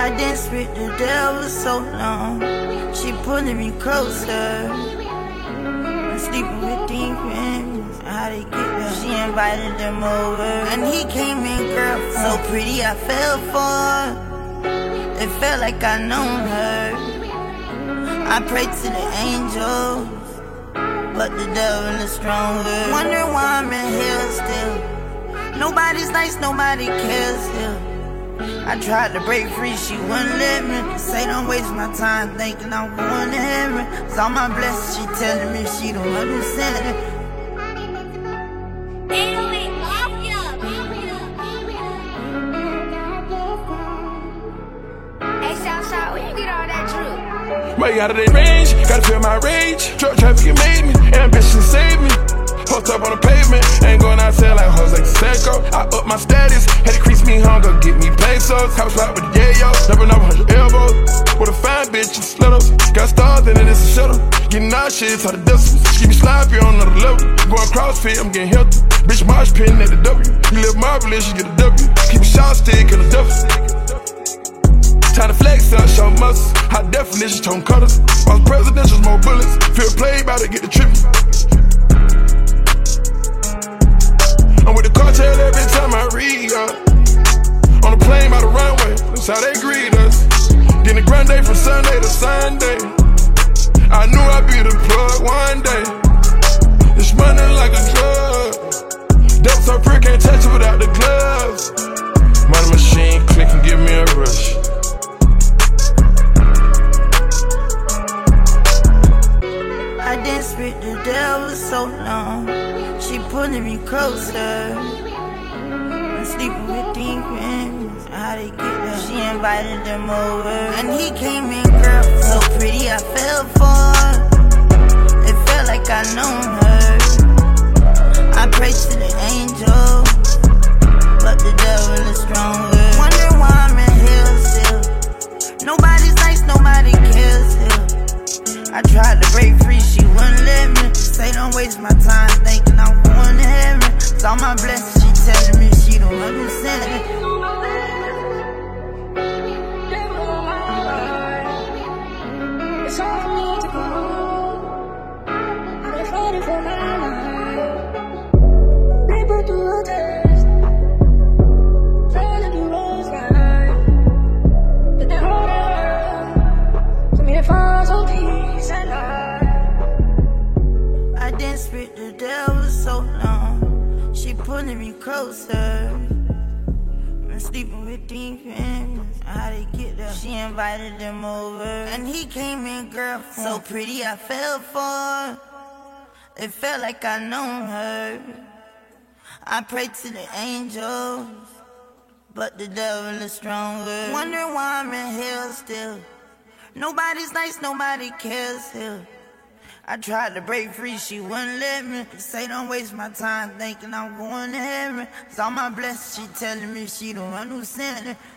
I danced with the devil so long, she pulling me closer. I'm sleeping with demons, how they get there? She invited them over, and he came in, girl, so pretty I fell for. It felt like I known her. I prayed to the angels, but the devil is stronger. Wonder why I'm in hell still. Nobody's nice, nobody cares here. I tried to break free, she wouldn't let me. Say don't waste my time thinking I'm going to heaven. Saw my blessing, she telling me she don't understand it. Hey, Southside, where you get all that drip? Way out of their range, gotta feel my rage. Drug trafficking made me, ambition saved me. Hooked up on the pavement, ain't going outside like hoes like Seco. I up my status, had to crease me hunger, get me pesos. House right with the yayo, jumping over 100 elbows. With a fine bitch and slittles. Got stars, and then it's a shuttle. Getting nauseous, all the decimals. Keep me sloppy on another level. Going CrossFit, I'm getting healthy. Bitch, march pin at the W. You live marvelous, you get a W. Keep a shot stick in the deficit. Time to flex up, show muscles. High definition, tone cutters. On presidentials, more bullets. Feel played, bout to get the trippin'. I'm with the cartel every time I read up. On the plane by the runway, that's how they greet us. Getting a grande from Sunday to Sunday. I knew I'd be the plug one day. It's running like a drug. Depth so free, can't touch it without the gloves. Money machine, click and give me a rush. I danced with the devil so long, she pulling me closer. I'm sleeping with demons, how they get there? She invited them over, and he came in, girl, so pretty I fell for. It felt like I known her. I prayed to the angels, but the devil is stronger. Wonder why I'm in hell still. Nobody's nice, nobody cares here. I tried to break free, she wouldn't let me. Say don't waste my time thinking I'm going to heaven. Saw my blessing, she telling me she don't understand it. It's hard for me to go. I've been fighting for my life. They put through a test, trying to do what's right. But they're harder for me to find some peace and life. I danced with the devil so long, she pulling me closer. I'm sleeping with demons, how they get there? She invited them over, and he came in, girl, so pretty I fell for. It felt like I known her. I prayed to the angels, but the devil is stronger. Wonder why I'm in hell still. Nobody's nice, nobody cares here. I tried to break free, she wouldn't let me. Say don't waste my time thinking I'm going to heaven. Saw my blessing, she telling me she don't understand it.